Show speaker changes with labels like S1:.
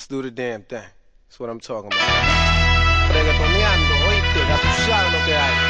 S1: do the damn thing. That's what I'm talking about. Reggaetoneando, oíste, ya tú sabes lo que hay.